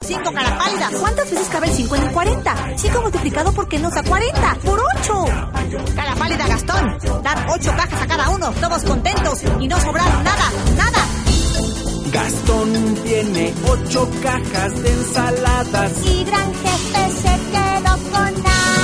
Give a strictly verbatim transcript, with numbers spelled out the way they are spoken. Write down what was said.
cinco, cara pálida. ¿Cuántas veces cabe el cinco en el cuarenta? cinco multiplicado por qué nos da cuarenta. ¡Por ocho! Cara pálida, Gastón. Dar ocho cajas a cada uno, todos contentos y no sobrar nada, nada. Gastón tiene ocho cajas de ensaladas y Gran Jefe se quedó con nada.